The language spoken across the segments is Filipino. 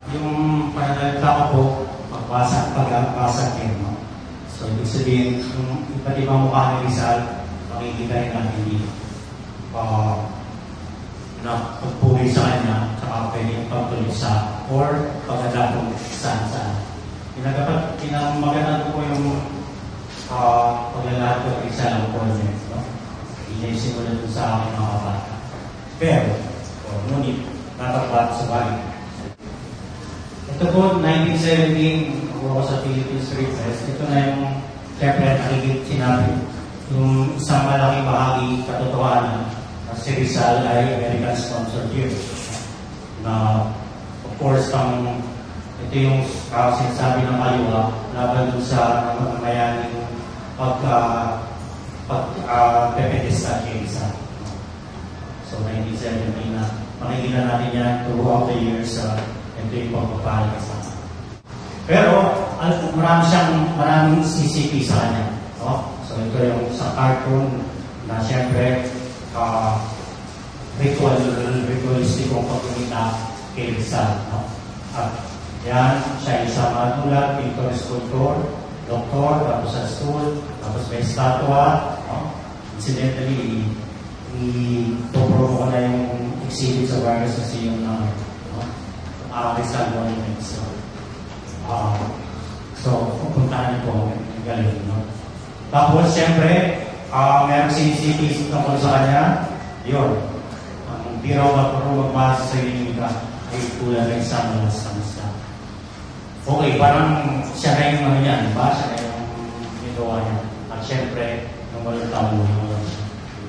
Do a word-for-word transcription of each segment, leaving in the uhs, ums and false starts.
Yung pananalita ko po, magbasa, pagbasa din, no? So, ibig sabihin, yung iba't ibang mukha ni Rizal, makikita rin natin dito. Uh, na pagpugay sa kanya, saka pwede yung pagtuloy sa, or pagdala kung saan-saan. Pinagapat, pinamaganda ko po yung uh, paglalahad ko kay Rizal ang project, no? Hindi simula dun sa aking mga kabata. Pero, o, ngunit, natapat sa balik. Ito po, nineteen seventeen, ako ako sa Philippines Street Fest. Ito na yung, siyempre, nakikita sinabi, yung isang malaking bahagi katotohanan na si Rizal ay American sponsored here. Na, of course, pang, ito yung uh, sinasabi ng kaliwa, laban dun sa mamayaning pag, uh, pag, uh, pepetesta kay Rizal. So, nineteen seventeen na, makikita natin yan throughout the years sa uh, ito yung pagpapahal sa kanya. Pero, marami siyang, maraming C C P sa kanya. No? So, ito yung sa cartoon na siyempre, uh, ritual, ritualistic kong pagkumita kay Rizal. No? At yan, siya isang manulat, pintor, sculptor, doktor, tapos sa school, tapos may statua. No? Incidentally, i-promo ko na yung exhibit sa Vargas Museum na Uh, Rizal Monument. So, uh, so pupuntahan niyo po ang galing. No? Tapos, siyempre, uh, mayroong sinisipis tungkol sa kanya. Yun. Ang di raw magpuro magmahal sa sarili ka ay tulad ng isang malas-malas. Okay, parang siya na yung ano yan, ba? Siya na yung ginagawa niya. At siyempre, nung walang tamo yung wala siya.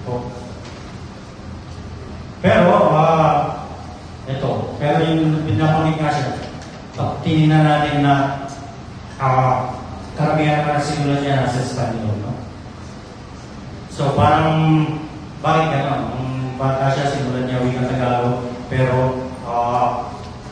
Pero, uh, ito, pero yung pinakunik nga siya, tinignan natin na uh, karamihan na simulan niya nasa Espanyol, no? So, parang, bakit gano'n? Nung bata siya, simulan niya wikang Tagalog, pero, uh,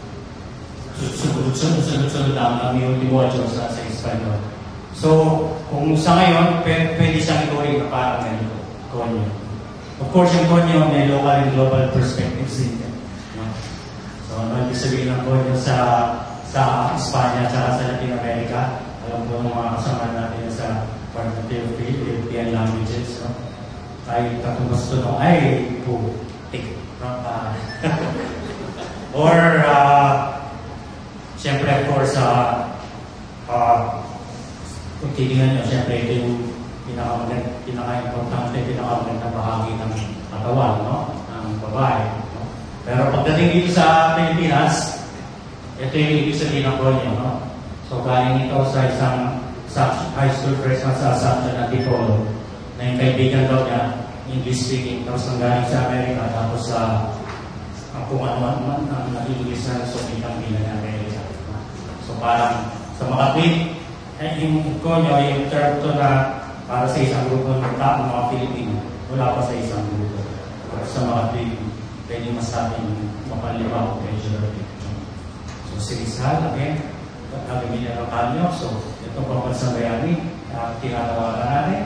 sunod-sunod lang ang yung diwodyo sa, sa Espanyol. So, kung sa ngayon, pwede siyang ituring na parang ganito, konyo. Of course, yung konyo, may local and global perspectives din. So, ano yung sabihin ng konyo sa sa Espanya at sa Latin America? Alam ko ng mga kasama natin sa part of the European languages, no? Ay katumbas ito no? Ay, putik. Uh, or, uh, siyempre, of course, uh, uh, kung titingnan nyo, siyempre, ito yung pinaka-importante, pinaka-importante bahagi ng katawan, no? Ng babae. Pero pagdating dito sa Pilipinas, ito yung ibig sabihin ng konyo, no? So, galing ito sa isang sa high school freshman sa Assumption na Tipolo, na yung kaibigan daw niya, English speaking, tapos nanggaling sa Amerika, tapos sa uh, kung ano-ano ang nag-English na sumikang bilang ng Amerika. So, parang sa mga tweet, eh, yung konyo, yung term to na para sa isang grupo ng tao, mga Pilipino, wala pa sa isang grupo. Para sa mga tweet, pwede masabing mapaliwa o pejorative. So, si Rizal, again, nagagawin niya ng kanyo. So, itong pambansang bayani, uh, tinatawagan natin.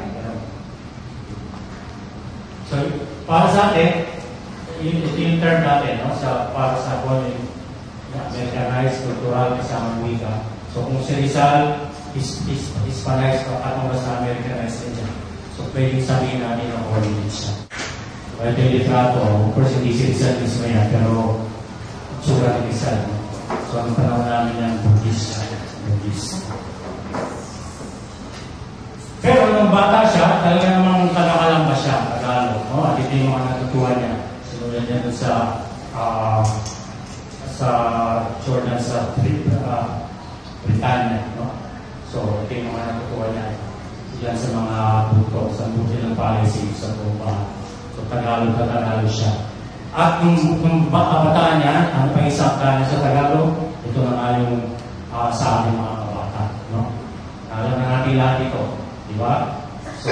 So, para sa atin, yun, ito yung term natin, no? Sa, para sa kung Americanized, cultural, kasamang wika. So, kung si Rizal, is, is, Hispanized, ano ba sa Americanized din siya? So, pwede sabihin natin ang origin siya. So, ito yung litrato. Of course, hindi si Rizal mismo yan, pero tsura ni Rizal. So, ang panahon namin ng Buddhist. Buddhist. Pero nung bata siya, talaga namang kalakalang ba siya, Tagalog. No? At ito yung mga natutuwa niya. Sinulan niya doon sa uh, sa Jordan, sa uh, Britannia. No? So, ito yung mga natutuwa niya. Diyan sa mga buto, sa buti ng policy, sa bupa. So, Tagalog na Tagalog siya. At kung, kung kabataan niya, ang pang-isang kanya sa Tagalog, ito na nga yung uh, sa ating mga kabata. No? Alam na natin lahat ito. Diba? So,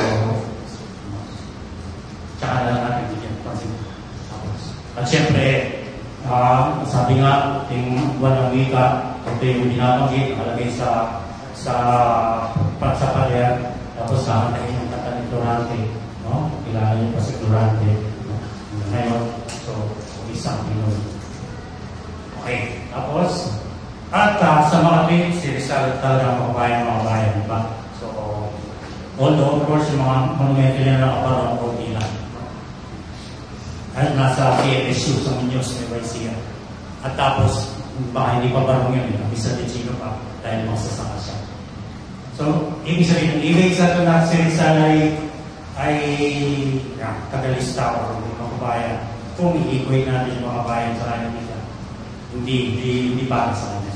tsaka na natin bigyan. At syempre, uh, sabi nga, yung buwan ng wika, ito yung binabanggit, nakalagay sa sa pansapalyan, tapos sa akin yung kata ni Durante, no? Kilala niyo pa si Durante. No? Ngayon, so, isang Pinoy. Okay, tapos, kami, si Rizal talaga makabayan mga bayan, di ba? So, although, of course, yung mga monumento niya na nakaparang konti lang. At nasa K M S U sa Muñoz, may Baisiya. At tapos, baka hindi pa barong yun, eh, sa Ticino pa, dahil magsasaka siya. So, ibig sabihin, ibig sa ito na si Rizal ay, ay yeah, tagalista o mga kabayan. Kung i-equate natin yung mga bayan sa kanya nila, hindi, hindi, hindi para sa kanya.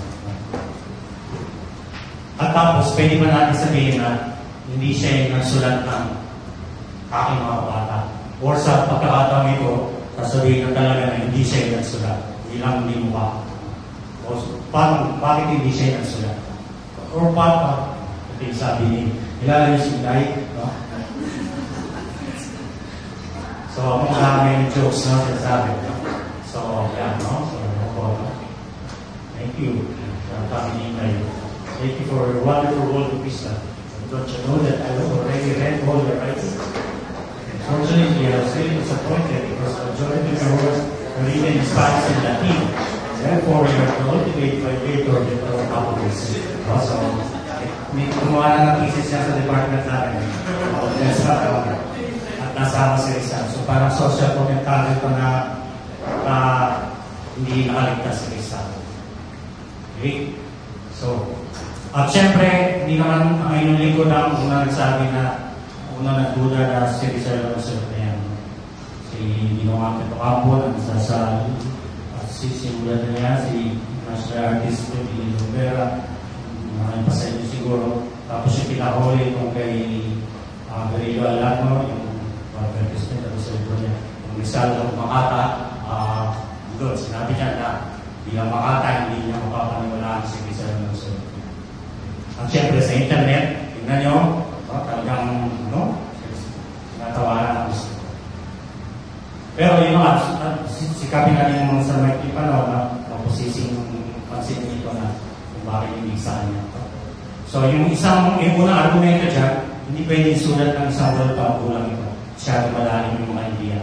At tapos, pwede ba natin sabihin na hindi siya yung nagsulat ng aking mga bata. Or sa pagkakataon ito, sasabihin na talaga na hindi siya yung nagsulat. Hindi lang hindi mukha. O paano, bakit hindi siya yung nagsulat? Or paano, ito yung sabi ni Hilario Sinday, no? So, mga may jokes na sinasabi. So, yeah, no? So, no? Thank you. Sabi ni Hilario. Thank you for your wonderful world of wisdom. Don't you know that I have already read all your writings? Unfortunately, I was really disappointed because the majority of your works are written in Spanish and Latin. Therefore, you are cultivated by later the Catholics. So, may kumuha na ng thesis niya sa department natin. At nasama si Rizal. So, parang social commentary ito na uh, hindi nakaligtas si Rizal. Okay? So, at syempre, hindi naman ang inyong lingkod ang una nagsabi na una nagduda na si Rizal Roosevelt na yan. Si Ginoong Tito Campo, nasa sa si simulan na niya, si national artist ko, si Rivera, maraming pa sa inyo siguro. Tapos yung pinahuli itong kay uh, Garillo Alano, yung barber president, tapos sa libro niya. Yung Rizal ng Makata, uh, doon, sinabi niya na bilang Makata, hindi niya mapapaniwalaan si Rizal Roosevelt. At syempre sa internet, tingnan nyo, no, talagang, no, sinatawanan ang gusto. Pero yung mga, sikapin natin yung mga sa mga panahon na mapusising pansin nito na kung bakit hindi sa kanya. So yung isang, yung unang argumento dyan, hindi pwede isulat ng isang world pa kulang ito. Siya malalim yung mga idea.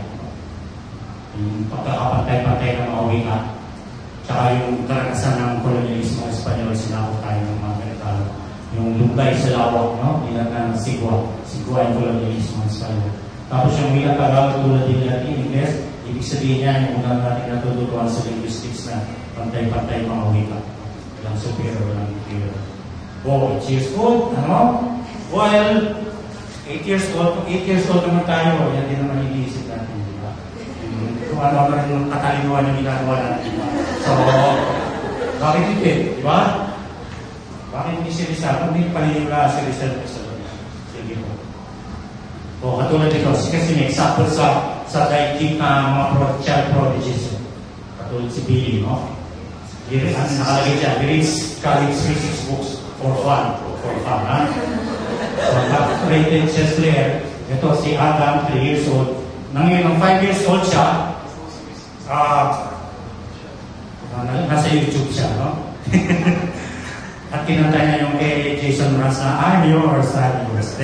Yung pagkakapantay-pantay ng mga wika, tsaka yung karanasan ng kolonyalismo ng Espanyol, sinako tayo ng mga ganitalo. Yung lumbay sa lawak, no? Ilan ng sigwa. Sigwa yung kolonyalismo ng Espanyol. Tapos yung wika Tagalog tulad din Latin, Ingles, ibig sabihin niya yung unang natin natututuan sa linguistics na pantay-pantay mga wika. Walang superior, walang inferior. Oh, eight years old, ano? Well, eight years old, eight years old naman tayo, yan din naman iniisip natin, di ba? Kung ano naman yung katalinuan yung ginagawa natin, di ba? So, bakit hindi, di ba? Bakit hindi si Rizal? Kung hindi paniniwala si Rizal sa loob. Sige po. O, katulad ito, kasi may example sa sa daigdig na mga pro, child prodigies. Katulad si Billy, no? Here, ano nakalagay dyan? He reads college physics books for fun. For fun, ha? So, top-rated chess player, ito si Adam, three years old. Nang yun, five years old siya, ah, uh, nasa YouTube siya, no? At kinanta niya yung kay Jason Mraz na, I'm yours, I'm yours.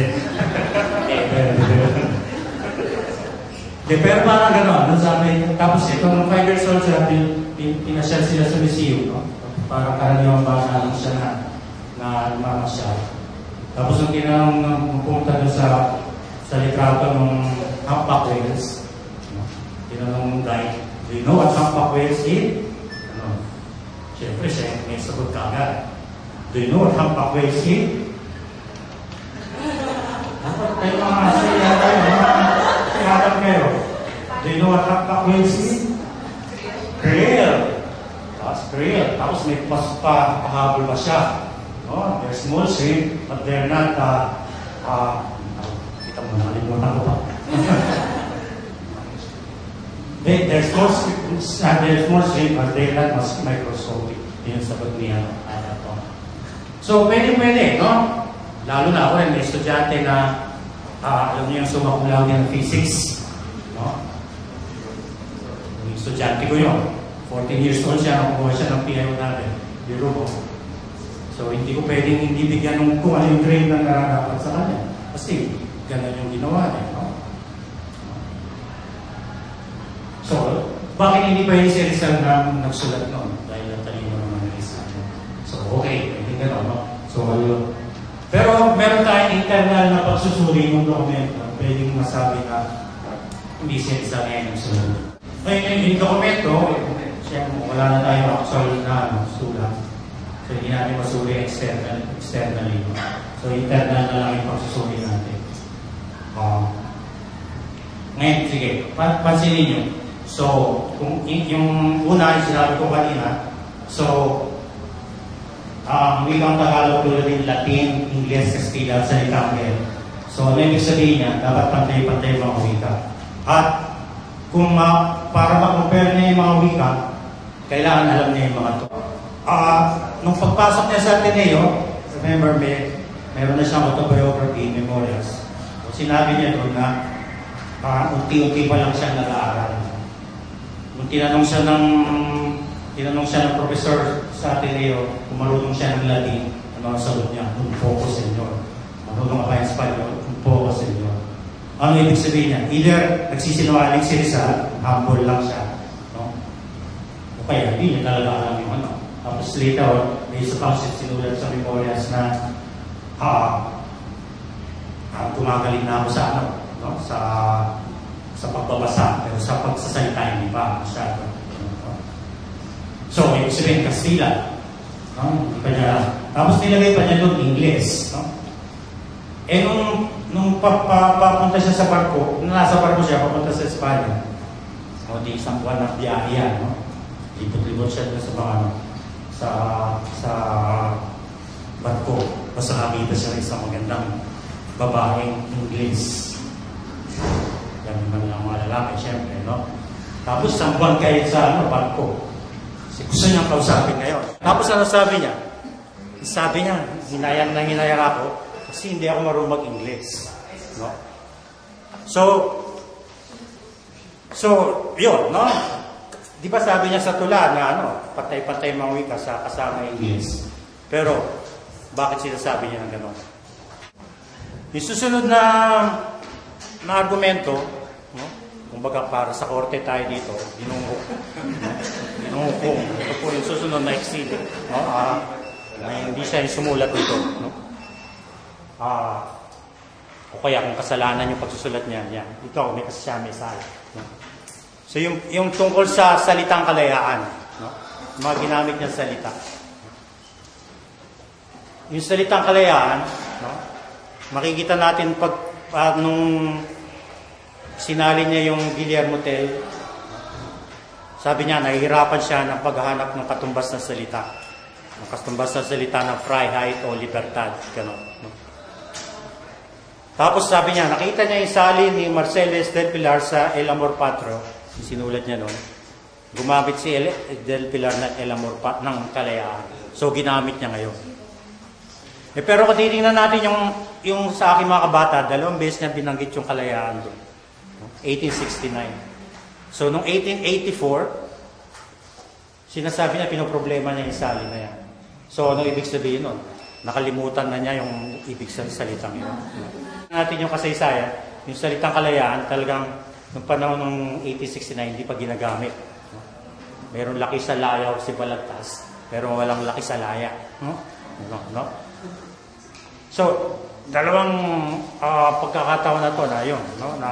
De, pero parang gano'n, ano sabi, tapos ito, nung five years old siya, pin, pin, pinasyal sila sa museum, no? Parang karaniwang bata lang siya na, na mamasyal. Tapos nung tinanong nang pupunta doon sa, sa litrato ng humpback whales, no? Tinanong ng guy, do you know what humpback whales eat? Ano? Siyempre, siya may sagot ka agad. Do you know what humpback whales eat? Dapat kayo mga siya tayo, mga kayo. Do you know what humpback whales eat? Krill. That's krill. Tapos may pas pa, pahabol pa siya. Oh, they're small shrimp, but they're not, uh, uh, kita mo, nalimutan ko pa. they, they're small shrimp, uh, they're small shrimp, but they're not microscopic. Yun sagot niya. So, pwede-pwede, no? Lalo na ako rin, may estudyante na, uh, alam niyo yung sumakulaw din ng physics, no? Yung estudyante ko yun. fourteen years old siya, nakukuha siya ng P I O natin. Biro ko. So, hindi ko pwedeng hindi bigyan ng kung ano yung grade na nararapat sa kanya. Kasi, ganun yung ginawa niya, no? So, bakit hindi pwede si Rizal na nagsulat noon? Dahil natalino naman ni Rizal. So, okay. Tingnan So, yun. Pero meron tayong internal na pagsusuri ng dokumento. Pwedeng masabi na hindi siya isa ngayon yung sunod. Ngayon, yung dokumento, siyempre, wala na tayong actual na ano, sulat. So, hindi natin masuri external, externally. So, internal na lang yung pagsusuri natin. Uh, ngayon, sige, pansinin nyo. So, kung yung una, yung sinabi ko kanina, so, ang um, wikang Tagalog tulad din Latin, English, Castilla, salitang Hel. So, ano ibig sabihin niya? Dapat pantay-pantay mga wika. At kung uh, para ma-compare niya yung mga wika, kailangan alam niya yung mga ito. Uh, nung pagpasok niya sa Ateneo, remember, may, meron na siyang autobiography, memorials. So, sinabi niya doon na uh, unti-unti pa lang siya nag-aaral. Nung tinanong siya ng tinanong siya ng professor sa Ateneo kung marunong siya ng Latin, ano ang sagot niya? Un poco, senyor. Marunong ka ba yung Espanyol? Un poco, senyor. Ano ibig sabihin niya? Either nagsisinungaling si Rizal, humble lang siya, no? O kaya, hindi niya talaga alam yung ano. Tapos later, may isa pang sinulat sa memorials na ah, ah, gumagaling na ako sa ano, no? Sa sa pagbabasa, pero sa pagsasalita hindi pa masyado. So, ibig sabihin, Kastila. No? Hindi pa niya, tapos nilagay pa niya doon English. No? Eh, nung, nung papunta siya sa barko, nung nasa barko siya, papunta sa Espanya, o di isang buwan ng biyahe yan, no? Libot-libot siya doon sa mga, ano, sa, sa barko. Basta nakita siya ng isang magandang babaeng English. Yan naman lang mga lalaki, syempre, no? Tapos, isang buwan kayo sa ano, barko. Gusto niyang kausapin ngayon. Tapos ano sabi niya? Sabi niya, hinayang na hinayang ako kasi hindi ako marunong mag-English. No? So, so, yun, no? Di ba sabi niya sa tula na ano, patay-patay mga wika sa kasama English. Pero, bakit sinasabi niya ng gano'n? Yung susunod na, na argumento, no? Kumbaga para sa korte tayo dito, dinungkong. Dinungkong. Ito po yung susunod na exhibit. No? Uh, hindi siya yung sumulat dito. No? Uh, o kaya kung kasalanan yung pagsusulat niya, yan. Ikaw, may kasi siya may sala. No? So yung, yung tungkol sa salitang kalayaan, no? Mga ginamit niya salita. Yung salitang kalayaan, no? Makikita natin pag uh, nung sinali niya yung Guillermo Tell, sabi niya, nahihirapan siya ng paghahanap ng katumbas na salita. Ng katumbas na salita ng Freiheit o Libertad. Ganon, no? Tapos sabi niya, nakita niya yung sali ni Marcellus del Pilar sa El Amor Patrio. Yung sinulat niya noon. Gumamit si El del Pilar ng El Amor Patrio, ng kalayaan. So, ginamit niya ngayon. Eh, pero kung titingnan natin yung, yung sa aking mga kabata, dalawang beses niya binanggit yung kalayaan doon. eighteen sixty-nine. So, noong eighteen eighty-four, sinasabi niya, pinoproblema niya yung sali na yan. So, ano ibig sabihin nun? Nakalimutan na niya yung ibig sabihin salitang yun. Natin yung kasaysayan, yung salitang kalayaan, talagang noong panahon ng eighteen sixty-nine, hindi pa ginagamit. Meron laki sa layaw si Balagtas, pero walang laki sa laya. No? No? No? So, dalawang uh, pagkakataon na to na yun, no? Na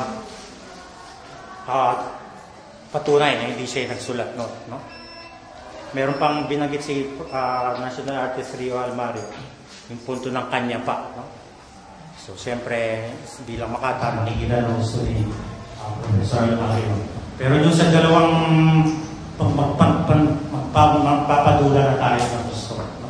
uh, patunay na hindi siya nagsulat, no? No? Meron pang binanggit si uh, National Artist Rio Almario, yung punto ng kanya pa, no? So, siyempre, bilang Makata, makikita ng gusto ni uh, Professor Almario. Pero yung sa dalawang magpapadula na tayo ng gusto, no?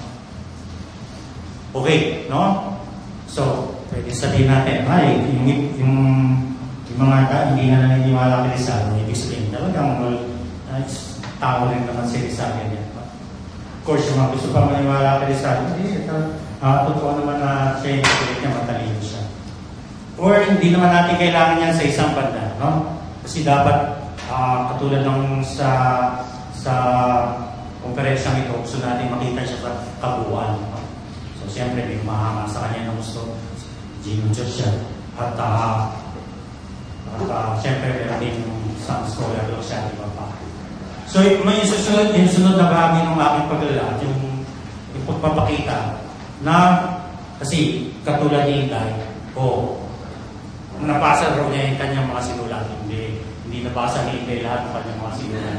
Okay, no? So, pwede sabihin natin, ay, yung, yung, yung mga hindi na naniniwala kay Rizal, ibig sabihin, talagang well, uh, tao rin naman si Rizal yan. Of course, yung mga gusto pa maniwala kay Rizal, hindi, uh, totoo naman na siya yung pilit niya, matalino siya. Or hindi naman natin kailangan yan sa isang banda, no? Kasi dapat, uh, katulad ng sa sa konferensyang ito, gusto natin makita siya sa kabuuan. No? So, siyempre, may mahanga sa kanya na gusto, Gino Diyos siya. At, uh, at uh, siyempre, meron din some scholar lang siya, di ba pa? So, may susunod, yung sunod na bahagi ng aking paglalat, yung, yung pagpapakita na, kasi katulad ni Inday, o, kung nabasa raw niya yung kanyang mga sinulat, hindi, hindi nabasa ni Inday lahat ng kanyang mga sinulat.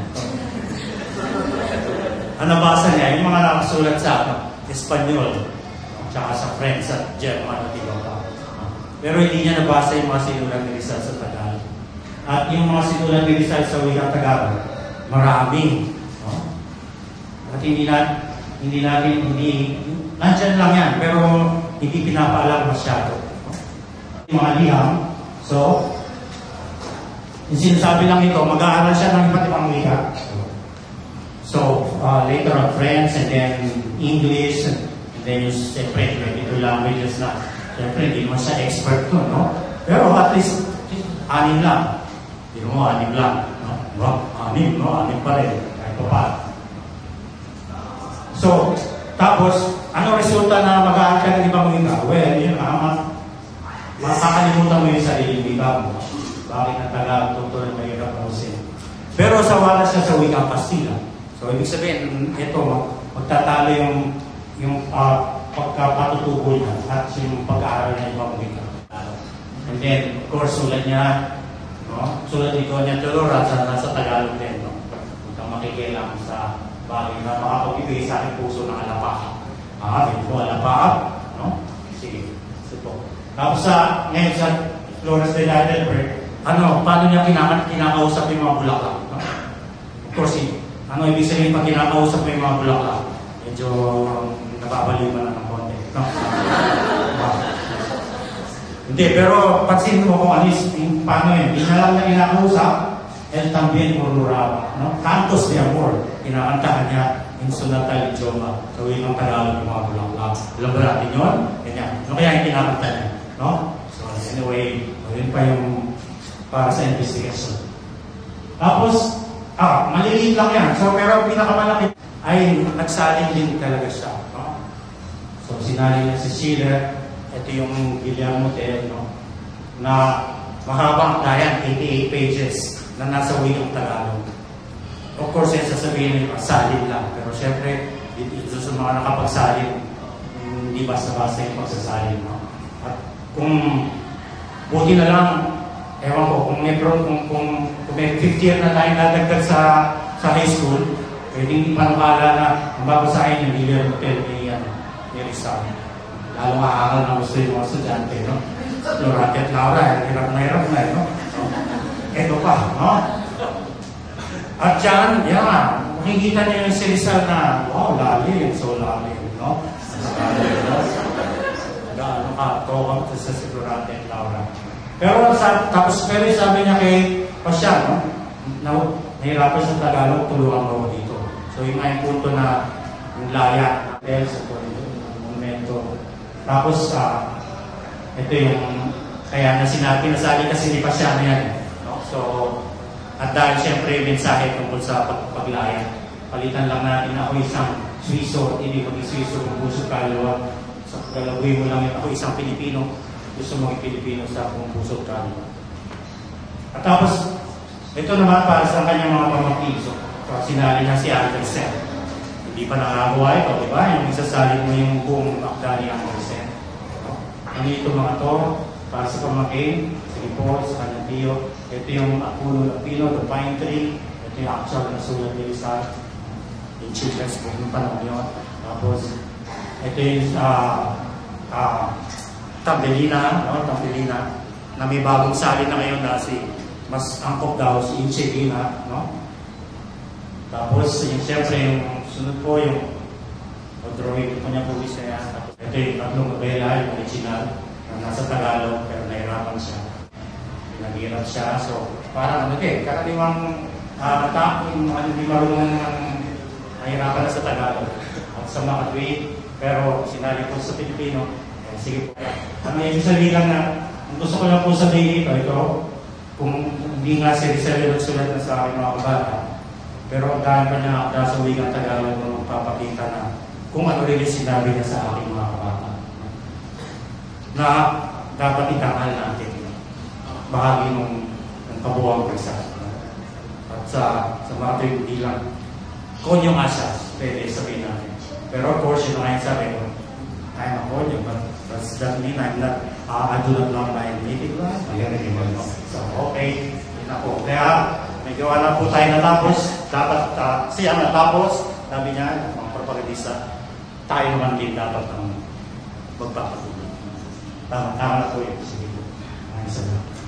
Ang nabasa niya, yung mga nakasulat sa Espanyol, tsaka sa French at German at iba pa. Pero hindi niya nabasa yung mga sinulat ni Rizal sa Tagalog. At yung mga sinulat ni Rizal sa wikang Tagalog, marami. No? At hindi natin, hindi natin, hindi, nandyan lang yan, pero hindi pinapaalam masyado. No? Yung mga liham, so, yung sinasabi lang ito, mag-aaral siya ng iba't ibang wika. So, uh, later on French, and then English, and then yung siyempre, twenty-two languages na. Siyempre, hindi mo siya expert ko, no? Pero at least, anim lang. Hindi mo, anim lang. No? No? Anim, no? Anim pa rin. Kahit pa pa. So, tapos, ano resulta na mag-aaral ka ng ibang wika? Well, yun nga, makakalimutan mo yung sarili wika mo. Bakit ang Tagalog, tutuloy mahirap mo siya. Pero sa wala siya sa wikang Kastila. So, ibig sabihin, ito, magtatalo yung yung uh, pagkapatutubo niya at yung pag-aaral niya ibang wika. And then, of course, sulat niya, no? Sulat ni Doña Teodora sa nasa Tagalog din, no? Kung kang makikialam sa bagay na makapag-ibigay sa aking puso ng alapaap. Ah, hindi po alapaap, no? Sige, sige po. Tapos sa, ngayon sa Flores de Heidelberg, ano, paano niya kinaka kinakausap yung mga bulaklak, no? Of course, ano ibig sabihin pag kinakausap mo yung mga bulaklak? Medyo nababaliw mo na ng konti. No? Hindi, pero pansin mo kung ano yung paano yun. Hindi na lang na kinakausap, el también murmuraba. No? Cantos de amor. Kinakantahan niya yung sunatal idioma. Gawin ng Tagalog yung mga bulaklak. Alam ba natin yun? Ganyan. Ano kaya yung kinakanta niya? No? So anyway, yun pa yung para sa investigation. Tapos, ah, maliliit lang yan. So, pero pinakamalaki ay nagsalin din talaga siya. No? So, sinali niya si Schiller. Ito yung Guillermo Tell, no? Na mahabang dayan, eighty-eight pages na nasa wikang Tagalog. Of course, yan sasabihin niyo, salin lang. Pero syempre, dito sa mga nakapagsalin, hindi basta-basta yung pagsasalin. No? At kung buti na lang, ewan ko, kung may, kung, kung, kung may fifth year na tayo nadagdag sa, sa high school, pwedeng panukala na ang babasahin yung Guillermo Tell ni, ano, ni Rizal. Lalo makakal na gusto yung mga estudyante, no? Florante at Laura, hirap na hirap na, no? So, eto pa, no? At dyan, yan, makikita niyo yung si Rizal na, wow, lalim, so lalim, no? Sa lalim, no? Ano ka, tawag sa si Florante at Laura. Pero sa, tapos pero sabi niya kay Pasya, no? Na, nahirapan sa Tagalog, tulungan mo dito. So yung nga yung punto na yung laya, dahil sa monumento. Tapos, uh, ito yung, kaya na sinabi, nasali kasi ni Pasya na yan. No? So, at dahil siyempre yung mensahe tungkol sa pag paglaya, palitan lang natin ako isang Swiso, hindi maging Swiso, kung gusto kaluluwa. So, galawin mo lang yun, ako isang Pilipino, gusto maging Pilipino sa kung puso ka. At tapos, ito naman para sa kanyang mga pamangkin. So, sinali na si Andersen. Hindi pa nakagawa ito, di ba? Yung isasalin mo yung buong akda ni Andersen. No? Ano ito mga to? Para sa pamangkin, sige po, sa kanyang tiyo. Ito yung Puno ng Pino, the Pine Tree. Ito yung actual na sulat ni Rizal. Yung children's book ng panahon yun. Tapos, ito yung uh, uh, Tambelina, no? Tambelina, na may bagong salin na ngayon na si mas angkop daw si Inchegina, no? Tapos, yung siyempre, yung sunod po yung drawing ko niya po isa yan. Ito yung tatlong nobela, yung original, na nasa Tagalog, pero nahirapan siya. Naghirap siya, so parang ano din, karaniwang uh, tapong, ano, hindi marunong ng nahirapan na sa Tagalog. At sa mga tweet, pero sinali po sa Pilipino, eh, sige po. Ano yung sabihin lang na, ang gusto ko lang po sabihin ito, ito, kung hindi nga si Rizal nagsulat na sa aking mga kabata, pero ang dahil pa niya akda sa wikang Tagalog na magpapakita na kung ano rin yung sinabi niya sa aking mga kabata. Na dapat itangal natin bahagi ng, ng kabuwang Rizal. At sa, sa mga ito yung hindi lang konyong asas, pwede sabihin natin. Pero of course, yun na ngayon sabi ko, I'm a audio, but does that mean I'm not, uh, I do not love my native language? So, okay, yun na po. Kaya, may gawa na po tayo natapos. Dapat, uh, siya natapos. Sabi niya, mga propagandista, tayo naman din dapat ang magpapatuloy. Tama, tama na po yun. Sige po. Maraming salamat.